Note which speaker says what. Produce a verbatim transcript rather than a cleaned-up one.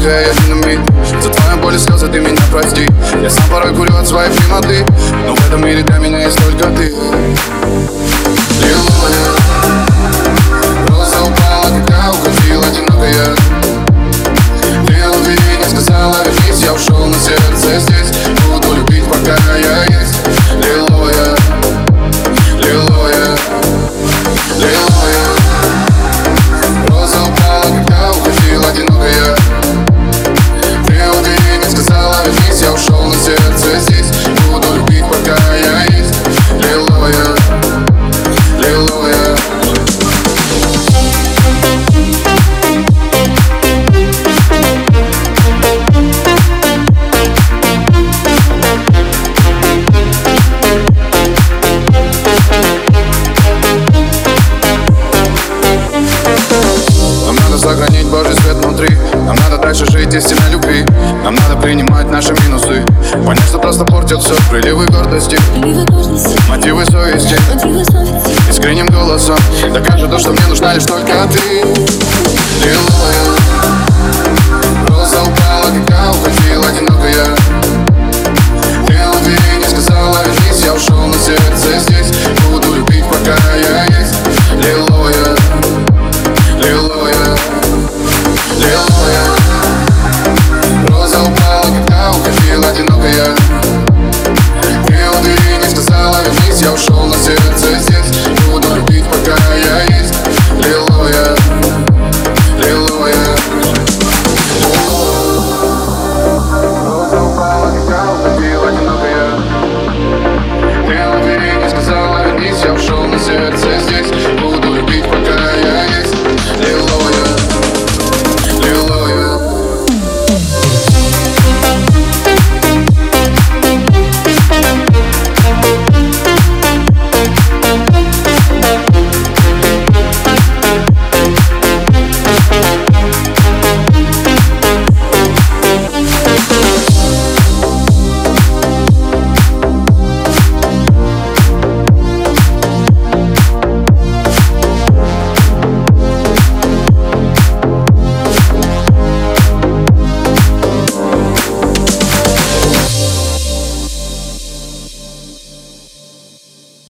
Speaker 1: тебя единым. За твою боль и слезы ты меня прости. Я сам порой курю от своей прямоты, но в этом мире для меня есть только ты. Лиловая роза упала, когда уходил одинокая. Ты увидеть не сказала, вернись, я ушел на сердце здесь. Буду любить, пока я есть. Лиловая, лиловая, лиловая роза упала, когда уходил одинокая. Ты увидеть не сказала, вернись, я ушел на сердце здесь. Буду любить, пока я есть. Лиловая, лиловая. Нам надо сохранить Божий свет внутри. Нам надо дальше жить из тебя любви. Нам надо принимать наши минусы. Понять, что просто портит все. Приливы гордости, мотивы совести. Искренним голосом докажет то, что мне нужна лишь только ты. Лиловая